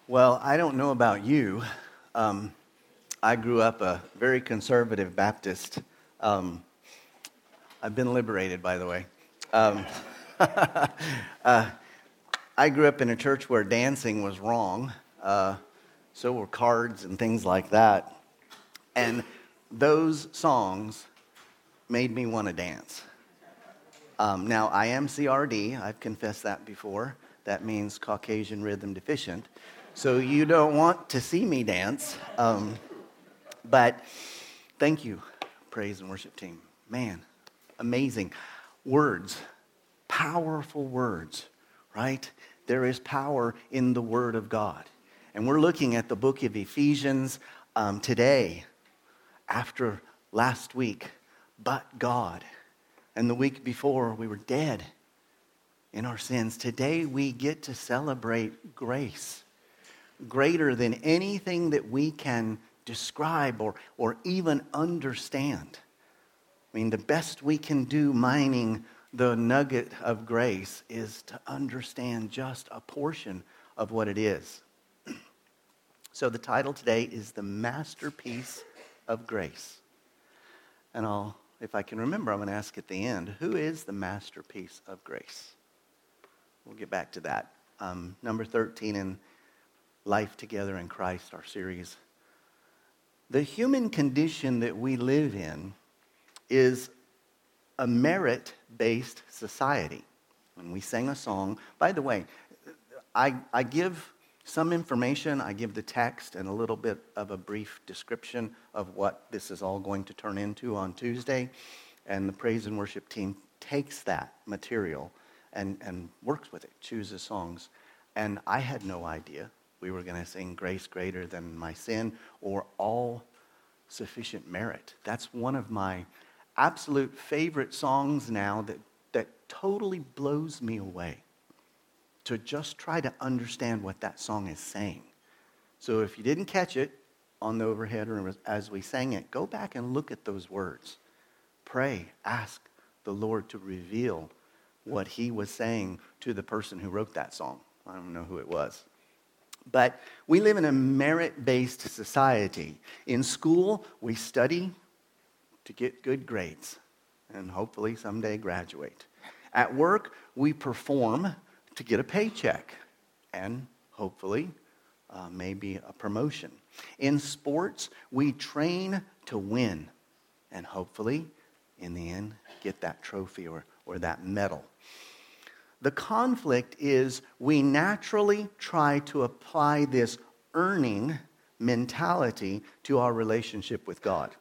Well, I don't know about you. I grew up a very conservative Baptist. I've been liberated, by the way. I grew up in a church where dancing was wrong. So were cards and things like that. And those songs made me want to dance. Now, I am CRD. I've confessed that before. That means Caucasian Rhythm Deficient. So you don't want to see me dance. But thank you, praise and worship team. Man, amazing. Words, powerful words, right? There is power in the Word of God. And we're looking at the book of Ephesians today, after last week, but God. And the week before, we were dead in our sins. Today, we get to celebrate grace, greater than anything that we can describe or even understand. I mean, the best we can do mining the nugget of grace is to understand just a portion of what it is. So the title today is The Masterpiece of Grace. And if I can remember, I'm going to ask at the end, who is the masterpiece of grace? We'll get back to that. Number 13 in Life Together in Christ, our series. The human condition that we live in is a merit-based society. When we sing a song, by the way, I give some information, I give the text and a little bit of a brief description of what this is all going to turn into on Tuesday. And the praise and worship team takes that material and works with it, chooses songs. And I had no idea we were going to sing Grace Greater Than My Sin or All Sufficient Merit. That's one of my absolute favorite songs now that totally blows me away, to just try to understand what that song is saying. So if you didn't catch it on the overhead or as we sang it, go back and look at those words. Pray, ask the Lord to reveal what he was saying to the person who wrote that song. I don't know who it was. But we live in a merit-based society. In school, we study to get good grades and hopefully someday graduate. At work, we perform to get a paycheck and hopefully maybe a promotion. In sports, we train to win and hopefully in the end get that trophy or that medal. The conflict is we naturally try to apply this earning mentality to our relationship with God.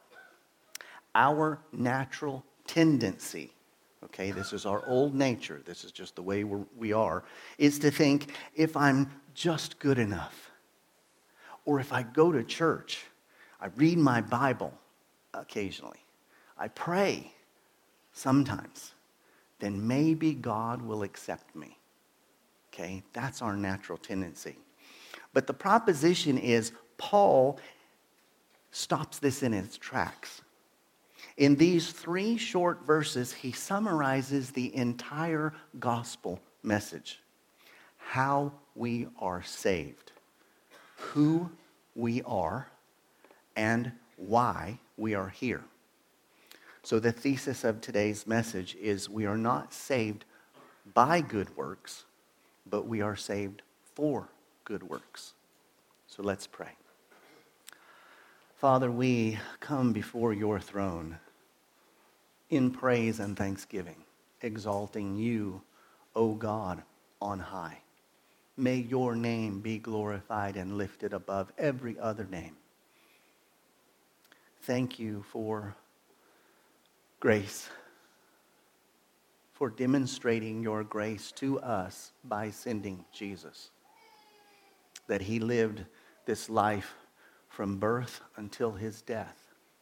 Our natural tendency, okay, this is our old nature, this is just the way we are, is to think if I'm just good enough, or if I go to church, I read my Bible occasionally, I pray sometimes, then maybe God will accept me. Okay, that's our natural tendency. But the proposition is Paul stops this in its tracks. In these 3 short verses, he summarizes the entire gospel message. How we are saved, who we are, and why we are here. So the thesis of today's message is we are not saved by good works, but we are saved for good works. So let's pray. Father, we come before your throne in praise and thanksgiving, exalting you, O God, on high. May your name be glorified and lifted above every other name. Thank you for grace, for demonstrating your grace to us by sending Jesus. That he lived this life from birth until his death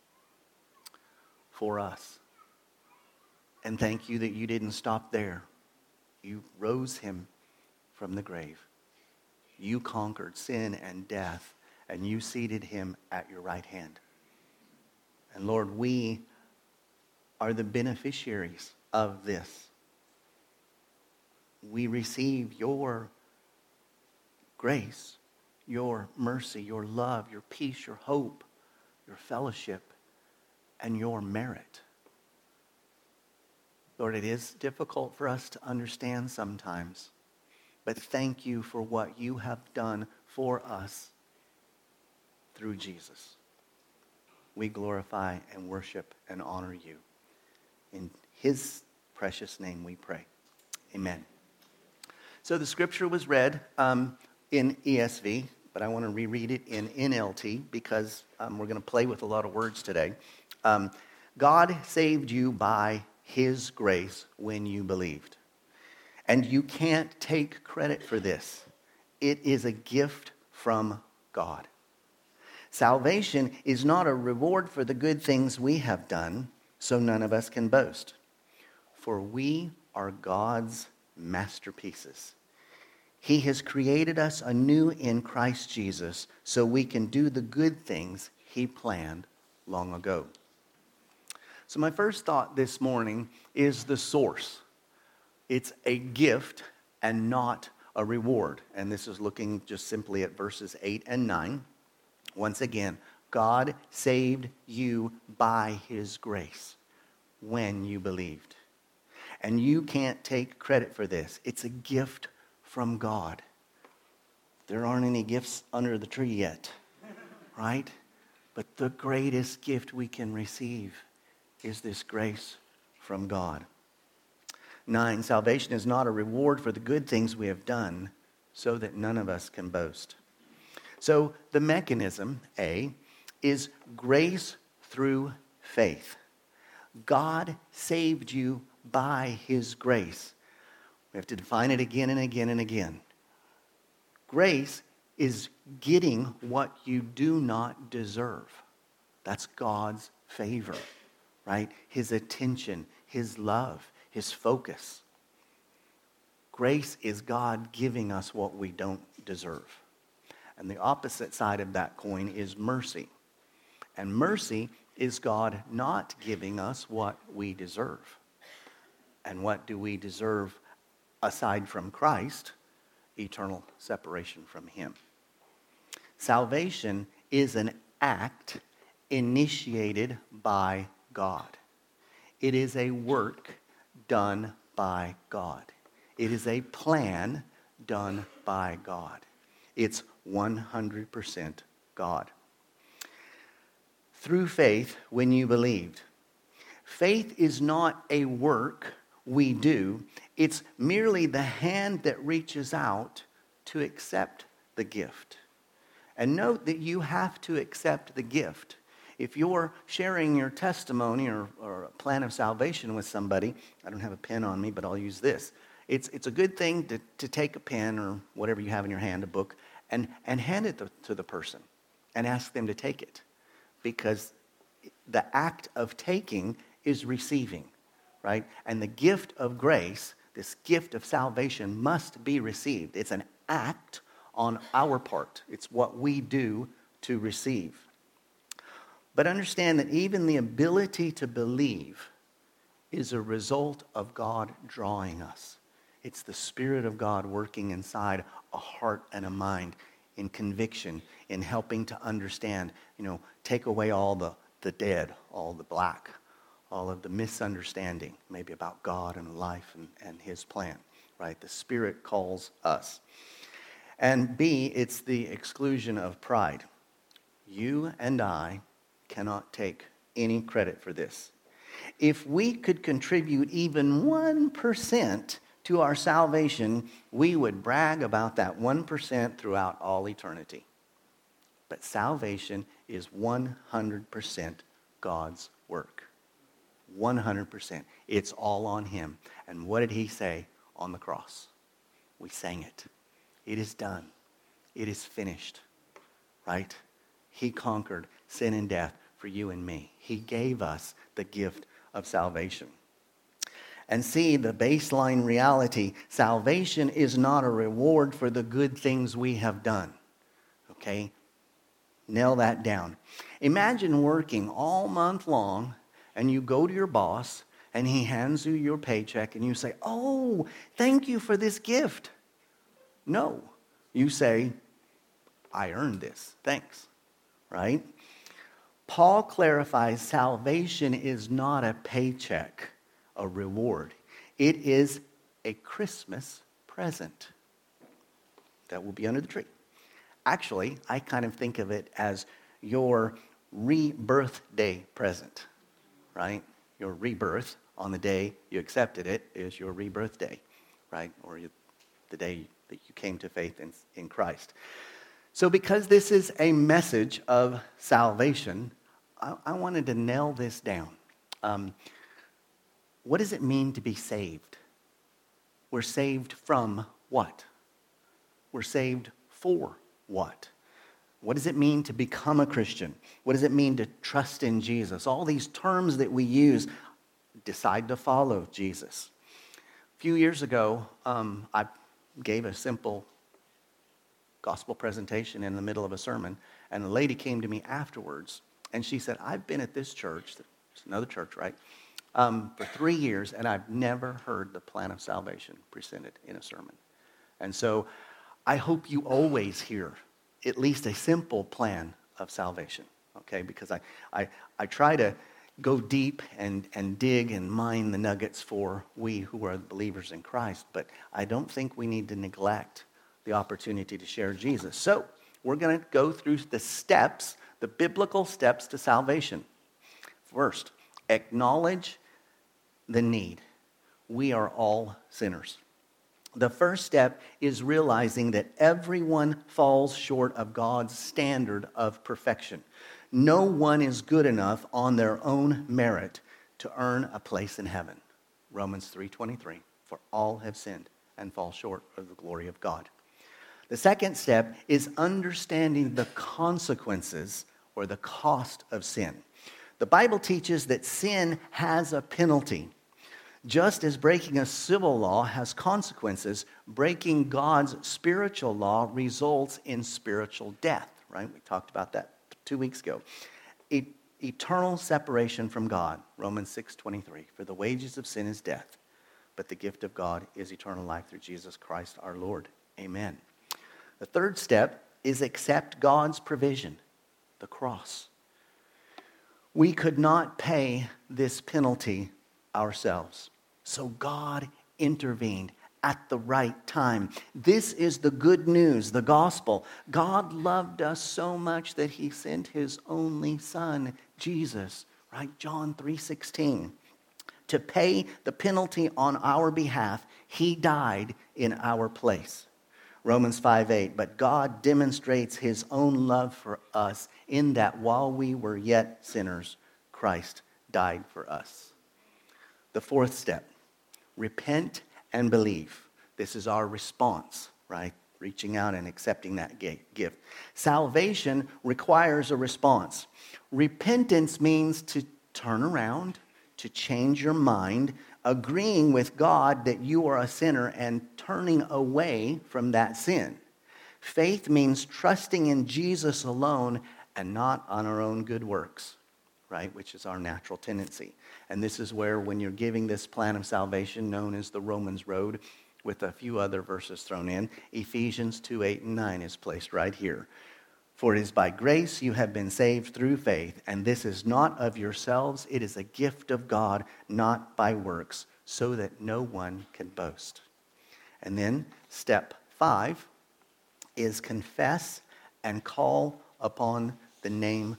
for us. And thank you that you didn't stop there. You rose him from the grave. You conquered sin and death, and you seated him at your right hand. And Lord, we are the beneficiaries of this. We receive your grace, your mercy, your love, your peace, your hope, your fellowship, and your merit. Lord, it is difficult for us to understand sometimes, but thank you for what you have done for us through Jesus. We glorify and worship and honor you. In his precious name we pray. Amen. So the scripture was read in ESV, but I want to reread it in NLT because we're going to play with a lot of words today. God saved you by his grace when you believed. And you can't take credit for this. It is a gift from God. Salvation is not a reward for the good things we have done, so none of us can boast. For we are God's masterpieces. He has created us anew in Christ Jesus so we can do the good things he planned long ago. So my first thought this morning is the source. It's a gift and not a reward. And this is looking just simply at verses 8 and 9. Once again, God saved you by his grace when you believed. And you can't take credit for this. It's a gift from God. There aren't any gifts under the tree yet, right? But the greatest gift we can receive is this grace from God. 9, salvation is not a reward for the good things we have done, so that none of us can boast. So the mechanism, A, is grace through faith. God saved you by his grace. We have to define it again and again and again. Grace is getting what you do not deserve. That's God's favor, right? His attention, his love, his focus. Grace is God giving us what we don't deserve. And the opposite side of that coin is mercy. And mercy is God not giving us what we deserve. And what do we deserve aside from Christ? Eternal separation from him. Salvation is an act initiated by God. It is a work done by God. It is a plan done by God. It's 100% God. Through faith, when you believed. Faith is not a work we do. It's merely the hand that reaches out to accept the gift. And note that you have to accept the gift. If you're sharing your testimony or a plan of salvation with somebody, I don't have a pen on me, but I'll use this. It's a good thing to take a pen or whatever you have in your hand, a book, and hand it to the person and ask them to take it. Because the act of taking is receiving, right? And the gift of grace, this gift of salvation, must be received. It's an act on our part. It's what we do to receive. But understand that even the ability to believe is a result of God drawing us. It's the Spirit of God working inside a heart and a mind in conviction, in helping to understand, take away all the dead, all the black, all of the misunderstanding, maybe about God and life and his plan, right? The Spirit calls us. And B, it's the exclusion of pride. You and I cannot take any credit for this. If we could contribute even 1% to our salvation, we would brag about that 1% throughout all eternity. But salvation is 100% God's work. 100%. It's all on him. And what did he say on the cross? We sang it. It is done. It is finished. Right? He conquered sin and death for you and me. He gave us the gift of salvation. And see, the baseline reality, salvation is not a reward for the good things we have done. Okay? Nail that down. Imagine working all month long and you go to your boss and he hands you your paycheck and you say, "Oh, thank you for this gift." No. You say, I earned this. Thanks. Right? Paul clarifies salvation is not a paycheck, a reward. It is a Christmas present that will be under the tree. Actually, I kind of think of it as your rebirth day present, right? Your rebirth on the day you accepted it is your rebirth day, right? Or the day that you came to faith in Christ. So because this is a message of salvation, I wanted to nail this down. What does it mean to be saved? We're saved from what? We're saved for what? What does it mean to become a Christian? What does it mean to trust in Jesus? All these terms that we use, decide to follow Jesus. A few years ago, I gave a simple gospel presentation in the middle of a sermon, and a lady came to me afterwards, and she said, I've been at this church, it's another church, right, for 3 years, and I've never heard the plan of salvation presented in a sermon. And so I hope you always hear at least a simple plan of salvation, okay? Because I try to go deep and dig and mine the nuggets for we who are believers in Christ, but I don't think we need to neglect the opportunity to share Jesus. So we're going to go through the steps, the biblical steps to salvation. First, acknowledge the need. We are all sinners. The first step is realizing that everyone falls short of God's standard of perfection. No one is good enough on their own merit to earn a place in heaven. Romans 3:23, for all have sinned and fall short of the glory of God. The second step is understanding the consequences or the cost of sin. The Bible teaches that sin has a penalty. Just as breaking a civil law has consequences, breaking God's spiritual law results in spiritual death, right? We talked about that 2 weeks ago. Eternal separation from God, Romans 6:23. For the wages of sin is death, but the gift of God is eternal life through Jesus Christ our Lord. Amen. The third step is accept God's provision, the cross. We could not pay this penalty ourselves. So God intervened at the right time. This is the good news, the gospel. God loved us so much that he sent his only son, Jesus, right? John 3:16. To pay the penalty on our behalf, he died in our place. Romans 5:8. But God demonstrates his own love for us in that while we were yet sinners, Christ died for us. The fourth step, repent and believe. This is our response, right? Reaching out and accepting that gift. Salvation requires a response. Repentance means to turn around, to change your mind, agreeing with God that you are a sinner and turning away from that sin. Faith means trusting in Jesus alone and not on our own good works, right? Which is our natural tendency. And this is where, when you're giving this plan of salvation known as the Romans Road, with a few other verses thrown in, Ephesians 2:8 and 9 is placed right here. For it is by grace you have been saved through faith, and this is not of yourselves, it is a gift of God, not by works, so that no one can boast. And then step 5 is confess and call upon the name,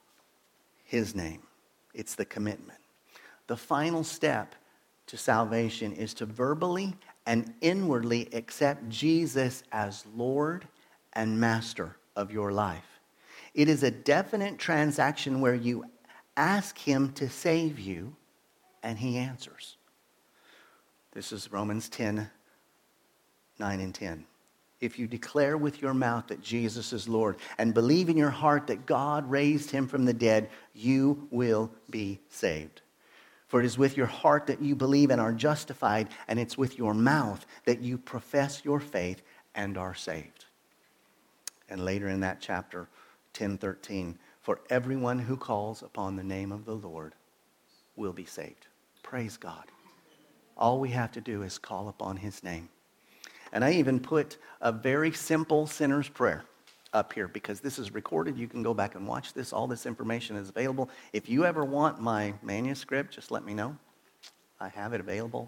his name. It's the commitment. The final step to salvation is to verbally and inwardly accept Jesus as Lord and Master of your life. It is a definite transaction where you ask him to save you and he answers. This is Romans 10:9 and 10. If you declare with your mouth that Jesus is Lord and believe in your heart that God raised him from the dead, you will be saved. For it is with your heart that you believe and are justified, and it's with your mouth that you profess your faith and are saved. And later in that chapter, 10:13, for everyone who calls upon the name of the Lord will be saved. Praise God. All we have to do is call upon his name. And I even put a very simple sinner's prayer up here because this is recorded. You can go back and watch this. All this information is available. If you ever want my manuscript, just let me know. I have it available.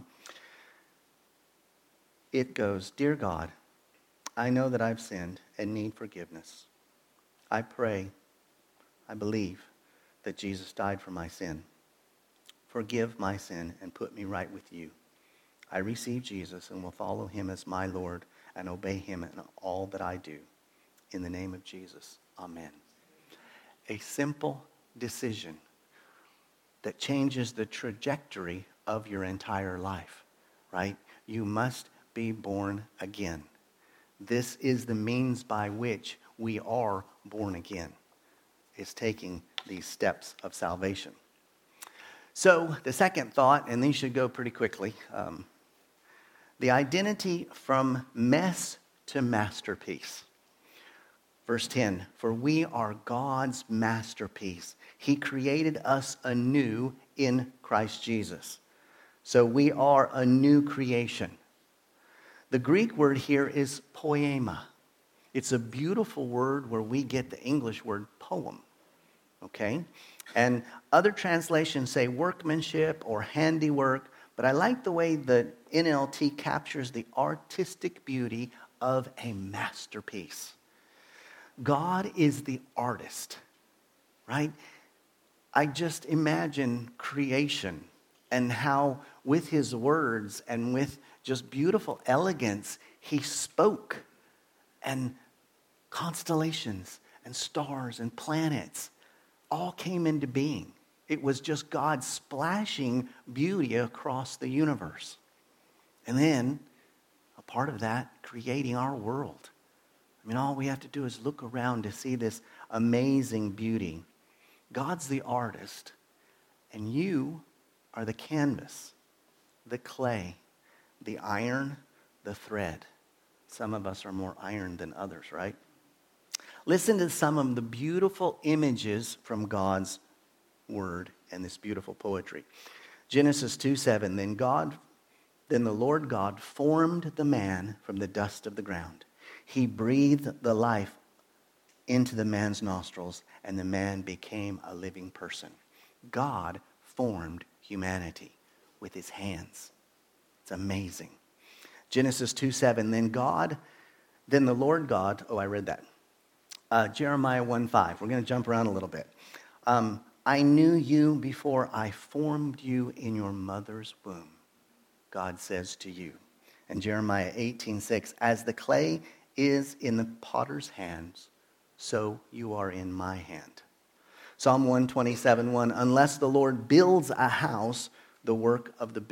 It goes, "Dear God, I know that I've sinned and need forgiveness. I pray, I believe that Jesus died for my sin. Forgive my sin and put me right with you. I receive Jesus and will follow him as my Lord and obey him in all that I do. In the name of Jesus, amen." A simple decision that changes the trajectory of your entire life, right? You must be born again. This is the means by which we are born again, is taking these steps of salvation. So the second thought, and these should go pretty quickly, the identity from mess to masterpiece. Verse 10, "For we are God's masterpiece. He created us anew in Christ Jesus." So we are a new creation. The Greek word here is poema. It's a beautiful word where we get the English word poem. Okay? And other translations say workmanship or handiwork, but I like the way the NLT captures the artistic beauty of a masterpiece. God is the artist, right? I just imagine creation and how with his words and with just beautiful elegance, he spoke, and constellations and stars and planets all came into being. It was just God splashing beauty across the universe. And then, a part of that, creating our world. I mean, all we have to do is look around to see this amazing beauty. God's the artist, and you are the canvas, the clay, the iron, the thread. Some of us are more iron than others, right? Listen to some of the beautiful images from God's word and this beautiful poetry. Genesis 2:7, Then the Lord God formed the man from the dust of the ground. He breathed the life into the man's nostrils, and the man became a living person. God formed humanity with his hands. It's amazing. Genesis 2:7, then the Lord God, I read that. Jeremiah 1:5, we're going to jump around a little bit. I knew you before I formed you in your mother's womb, God says to you. And Jeremiah 18:6, as the clay is in the potter's hands, so you are in my hand. Psalm 127:1, unless the Lord builds a house, the work of the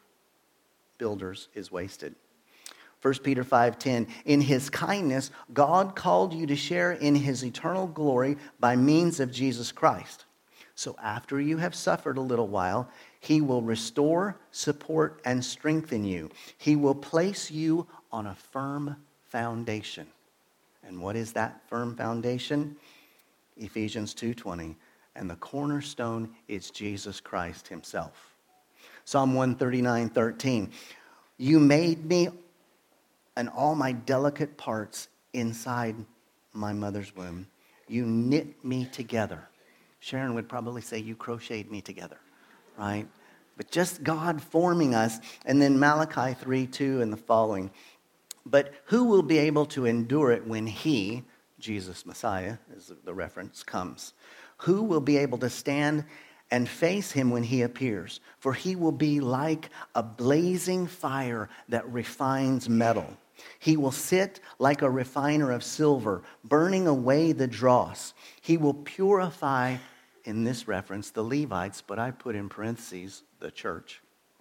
builders is wasted. 1 Peter 5:10, in his kindness, God called you to share in his eternal glory by means of Jesus Christ. So after you have suffered a little while, he will restore, support, and strengthen you. He will place you on a firm foundation. And what is that firm foundation? Ephesians 2:20, and the cornerstone is Jesus Christ himself. Psalm 139:13, you made me and all my delicate parts inside my mother's womb. You knit me together. Sharon would probably say you crocheted me together, right? But just God forming us. And then Malachi 3:2 and the following. But who will be able to endure it when he, Jesus Messiah, as the reference, comes? Who will be able to stand and face him when he appears? For he will be like a blazing fire that refines metal. He will sit like a refiner of silver, burning away the dross. He will purify, in this reference, the Levites, but I put in parentheses, the church,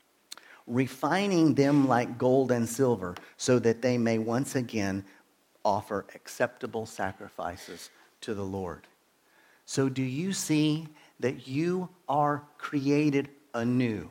refining them like gold and silver, so that they may once again offer acceptable sacrifices to the Lord. So do you see that you are created anew?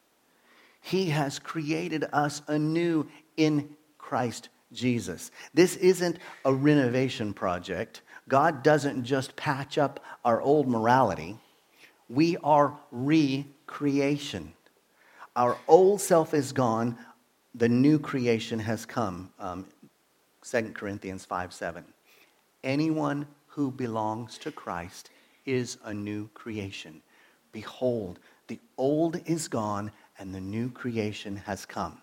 He has created us anew in Christ Jesus. This isn't a renovation project. God doesn't just patch up our old morality. We are recreation. Our old self is gone. The new creation has come. 2 Corinthians 5:7. Anyone who belongs to Christ is a new creation. Behold, the old is gone and the new creation has come.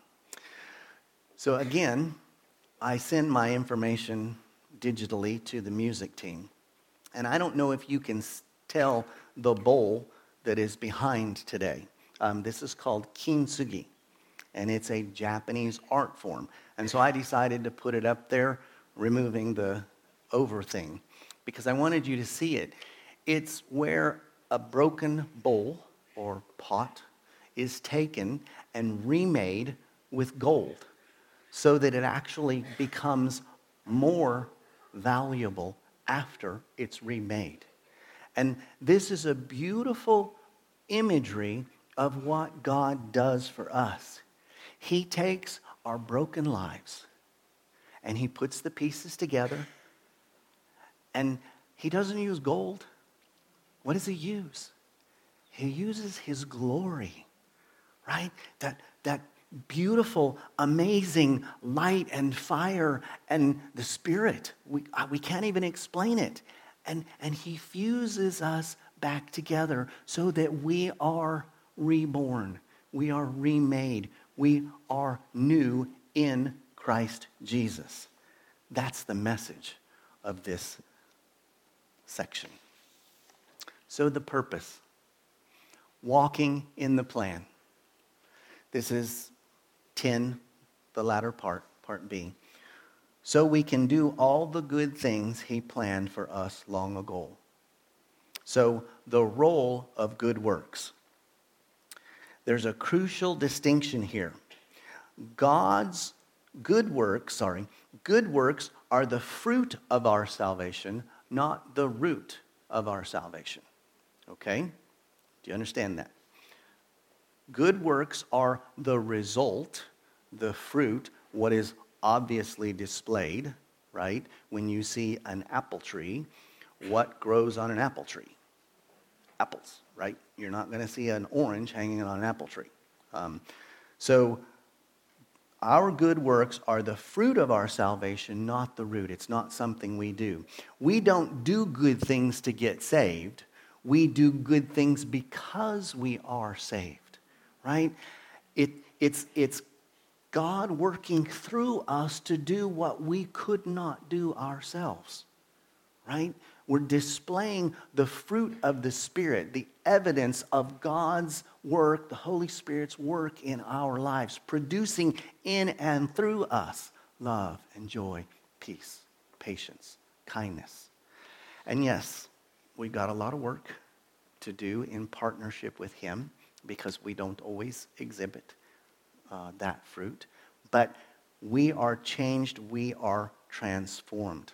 So again, I send my information digitally to the music team. And I don't know if you can tell the bowl that is behind today. This is called kintsugi, and it's a Japanese art form. And so I decided to put it up there, removing the over thing, because I wanted you to see it. It's where a broken bowl or pot is taken and remade with gold so that it actually becomes more valuable after it's remade. And this is a beautiful imagery of what God does for us. He takes our broken lives and he puts the pieces together, and he doesn't use gold. What does he use? He uses his glory, right? That beautiful, amazing light and fire and the Spirit. We can't even explain it. And he fuses us back together so that we are reborn. We are remade. We are new in Christ Jesus. That's the message of this section. So the purpose. Walking in the plan. This is 10, the latter part B. So we can do all the good things he planned for us long ago. So the role of good works. There's a crucial distinction here. God's good works are the fruit of our salvation, not the root of our salvation. Okay? Do you understand that? Good works are the result, the fruit, what is obviously displayed, right? When you see an apple tree, what grows on an apple tree? Apples, right? You're not going to see an orange hanging on an apple tree. So our good works are the fruit of our salvation, not the root. It's not something we do. We don't do good things to get saved. We do good things because we are saved, right? It's God working through us to do what we could not do ourselves, right? We're displaying the fruit of the Spirit, the evidence of God's work, the Holy Spirit's work in our lives, producing in and through us love and joy, peace, patience, kindness. And yes, we've got a lot of work to do in partnership with Him because we don't always exhibit that fruit. But we are changed, we are transformed.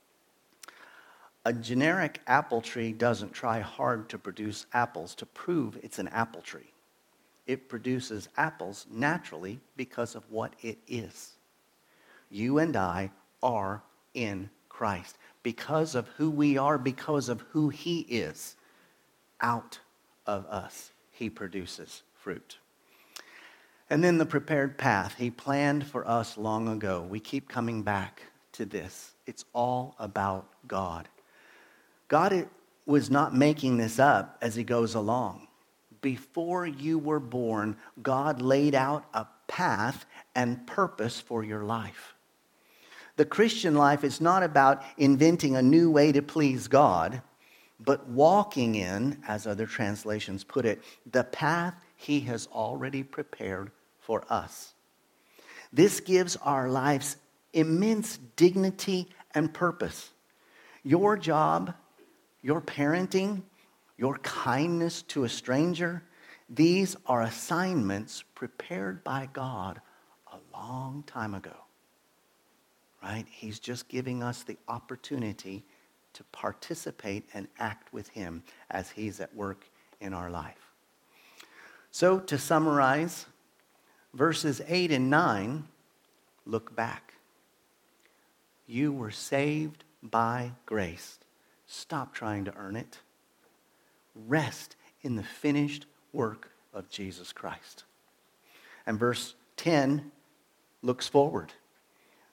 A generic apple tree doesn't try hard to produce apples to prove it's an apple tree. It produces apples naturally because of what it is. You and I are in Christ. Because of who we are, because of who He is, out of us, He produces fruit. And then the prepared path. He planned for us long ago. We keep coming back to this. It's all about God. God was not making this up as He goes along. Before you were born, God laid out a path and purpose for your life. The Christian life is not about inventing a new way to please God, but walking in, as other translations put it, the path He has already prepared for us. This gives our lives immense dignity and purpose. Your job, your parenting, your kindness to a stranger, these are assignments prepared by God a long time ago. Right? He's just giving us the opportunity to participate and act with Him as He's at work in our life. So to summarize, verses 8 and 9 look back. You were saved by grace. Stop trying to earn it. Rest in the finished work of Jesus Christ. And verse 10 looks forward.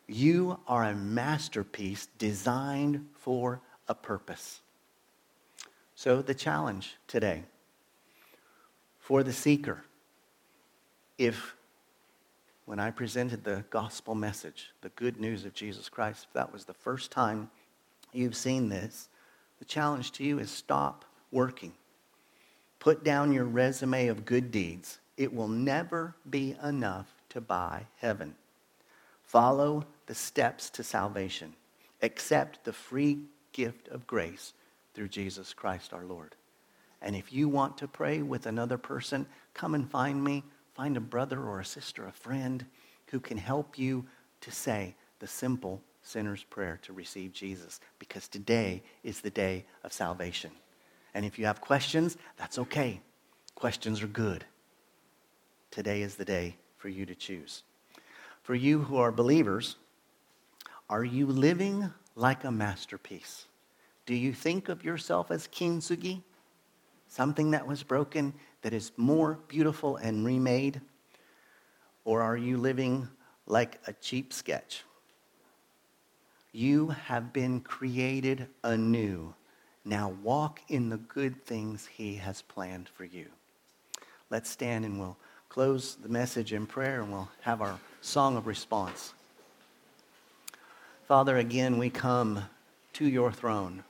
You are a masterpiece designed for a purpose. So the challenge today for the seeker, if when I presented the gospel message, the good news of Jesus Christ, if that was the first time you've seen this, the challenge to you is stop working. Put down your resume of good deeds. It will never be enough to buy heaven. Follow the steps to salvation. Accept the free gift of grace through Jesus Christ our Lord. And if you want to pray with another person, come and find me. Find a brother or a sister, a friend who can help you to say the simple sinner's prayer to receive Jesus, because today is the day of salvation. And if you have questions, that's okay. Questions are good. Today is the day for you to choose. For you who are believers, are you living like a masterpiece? Do you think of yourself as kintsugi? Something that was broken that is more beautiful and remade? Or are you living like a cheap sketch? You have been created anew. Now walk in the good things he has planned for you. Let's stand and we'll close the message in prayer and we'll have our song of response. Father, again, we come to your throne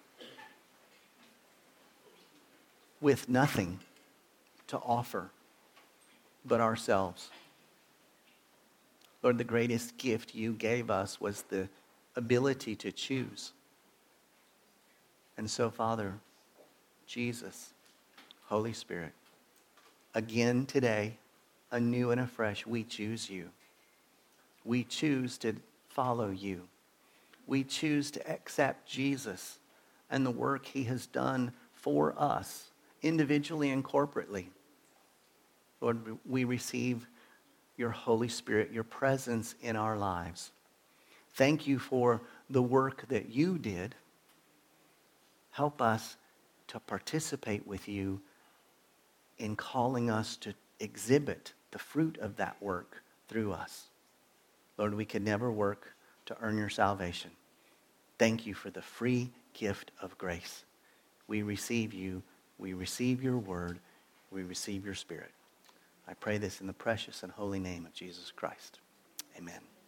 with nothing to offer but ourselves. Lord, the greatest gift you gave us was the ability to choose. And so, Father, Jesus, Holy Spirit, again today, anew and afresh, we choose you. We choose to follow you. We choose to accept Jesus and the work he has done for us, individually and corporately. Lord, we receive your Holy Spirit, your presence in our lives. Thank you for the work that you did. Help us to participate with you in calling us to exhibit the fruit of that work through us. Lord, we could never work to earn your salvation. Thank you for the free gift of grace. We receive you. We receive your word. We receive your Spirit. I pray this in the precious and holy name of Jesus Christ. Amen.